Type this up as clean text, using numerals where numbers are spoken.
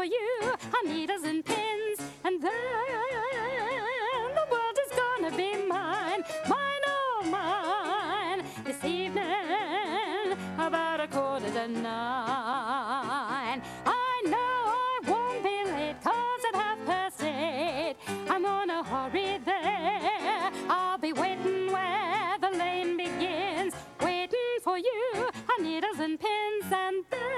you are needles and pins, and then the world is gonna be mine, mine, oh mine, this evening about 8:45. I know I won't be late, 'cause at 8:30 I'm on a hurry there. I'll be waiting where the lane begins, waiting for you, needles and pins, and then